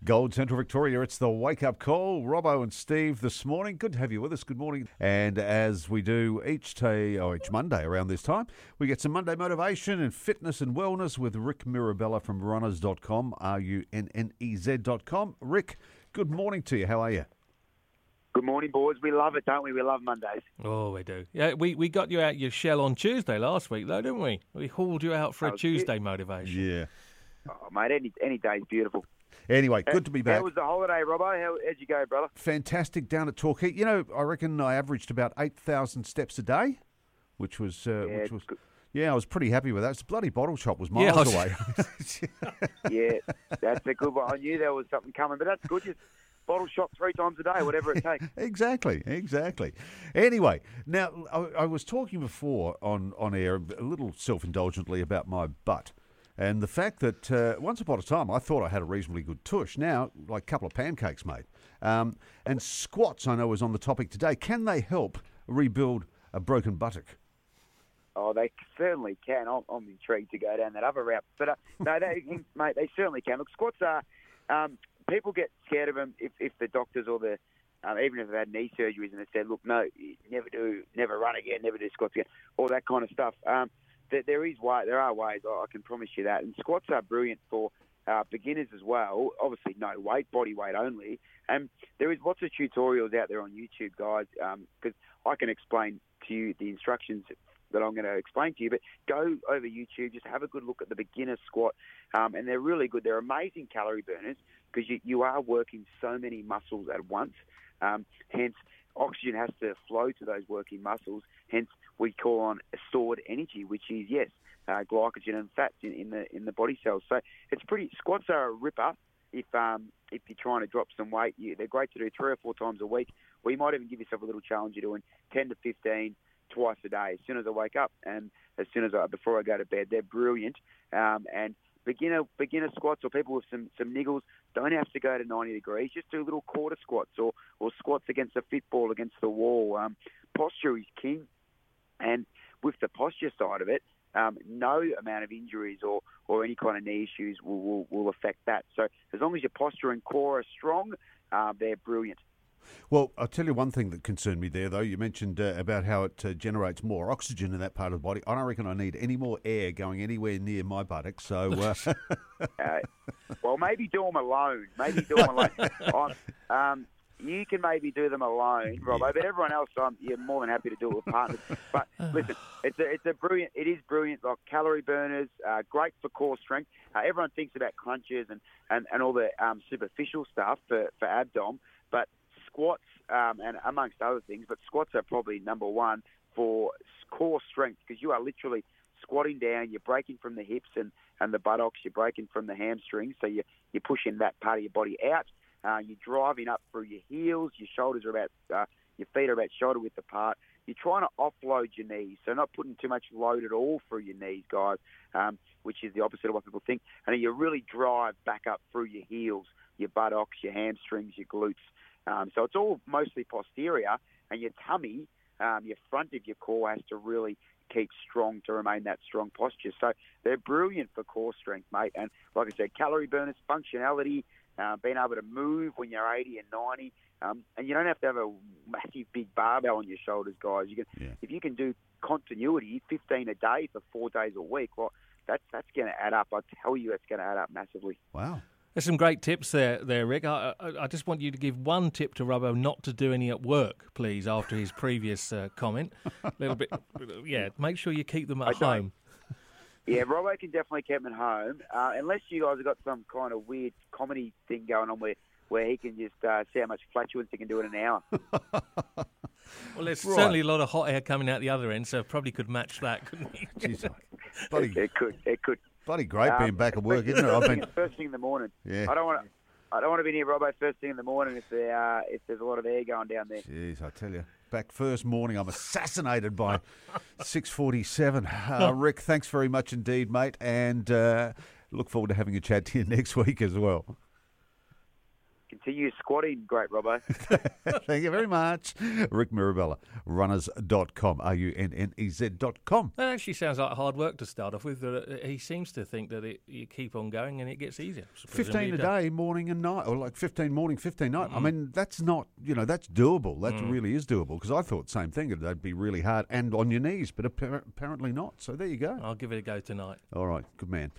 Gold Central Victoria, it's the wake-up call. Robbo and Steve this morning. Good to have you with us. Good morning. And as we do each Monday around this time, we get some Monday motivation and fitness and wellness with Rick Mirabella from runners.com, runnez.com. Rick, good morning to you. How are you? Good morning, boys. We love it, don't we? We love Mondays. Oh, we do. Yeah, we got you out your shell on Tuesday last week, though, didn't we? We hauled you out for a Tuesday motivation. Yeah. Oh, mate, any day's beautiful. Anyway, good to be back. How was the holiday, Robbo? How'd you go, brother? Fantastic down at Torquay. You know, I reckon I averaged about 8,000 steps a day, which was good. Yeah, I was pretty happy with that. This bloody bottle shop was miles away. Yeah, that's a good one. I knew there was something coming, but that's good. Just bottle shop 3 times a day, whatever it takes. Exactly. Anyway, now, I was talking before on air a little self-indulgently about my butt. And the fact that once upon a time I thought I had a reasonably good tush. Now, like a couple of pancakes, mate. And squats, I know, is on the topic today. Can they help rebuild a broken buttock? Oh, they certainly can. I'm intrigued to go down that other route. But, no, mate, they certainly can. Look, squats are... people get scared of them if the doctors or even if they've had knee surgeries and they said, look, no, never run again, never do squats again, all that kind of stuff. There are ways, I can promise you that. And squats are brilliant for beginners as well. Obviously, no weight, body weight only. And there is lots of tutorials out there on YouTube, guys, because I can explain to you the instructions that I'm going to explain to you. But go over YouTube, just have a good look at the beginner squat. And they're really good. They're amazing calorie burners because you are working so many muscles at once. Hence, oxygen has to flow to those working muscles. Hence, we call on stored energy, which is, glycogen and fats in the body cells. So squats are a ripper if you're trying to drop some weight. They're great to do 3 or 4 times a week. We might even give yourself a little challenge. You're doing 10 to 15 twice a day as soon as I wake up and before I go to bed. They're brilliant. And beginner squats or people with some niggles don't have to go to 90 degrees. Just do little quarter squats or squats against a fit ball against the wall. Posture is king. And with the posture side of it, no amount of injuries or any kind of knee issues will affect that. So as long as your posture and core are strong, they're brilliant. Well, I'll tell you one thing that concerned me there, though. You mentioned about how it generates more oxygen in that part of the body. I don't reckon I need any more air going anywhere near my buttocks. So, well, maybe do them alone. You can maybe do them alone, Robbo, but everyone else, you're more than happy to do it with partners. But listen, it is brilliant. Like calorie burners, great for core strength. Everyone thinks about crunches and all the superficial stuff for abdom, but squats and amongst other things, but squats are probably number one for core strength because you are literally squatting down, you're breaking from the hips and the buttocks, you're breaking from the hamstrings, so you're pushing that part of your body out. You're driving up through your heels, your shoulders are your feet are about shoulder width apart. You're trying to offload your knees, so not putting too much load at all through your knees, guys, which is the opposite of what people think. And then you really drive back up through your heels, your buttocks, your hamstrings, your glutes. So it's all mostly posterior, and your tummy, your front of your core has to really keep strong to remain that strong posture. So they're brilliant for core strength, mate. And like I said, calorie burners, functionality, being able to move when you're 80 and 90. And you don't have to have a massive big barbell on your shoulders, guys. If you can do continuity, 15 a day for 4 days a week, well, that's going to add up. I tell you, it's going to add up massively. Wow. There's some great tips there, Rick. I just want you to give one tip to Robbo not to do any at work, please, after his previous comment. A little bit, make sure you keep them at home. Yeah, Robbo can definitely keep them at home, unless you guys have got some kind of weird comedy thing going on where he can just see how much flatulence he can do in an hour. Well, there's certainly a lot of hot air coming out the other end, so probably could match that, couldn't he? Jeez, It could. Bloody great being back at work, isn't it? First thing in the morning. Yeah. I don't want to be near Robbo first thing in the morning if there's a lot of air going down there. Jeez, I tell you. Back first morning, I'm assassinated by 6:47. Rick, thanks very much indeed, mate, and look forward to having a chat to you next week as well. continue squatting, great Robbo. Thank you very much. Rick Mirabella, runners.com, runnez.com. That actually sounds like hard work to start off with. He seems to think that you keep on going and it gets easier. 15 a day, morning and night, or like 15 morning, 15 night. I mean, that's not, that's doable. That really is doable, because I thought same thing, that'd be really hard and on your knees, but apparently not. So there you go. I'll give it a go tonight. All right, good man.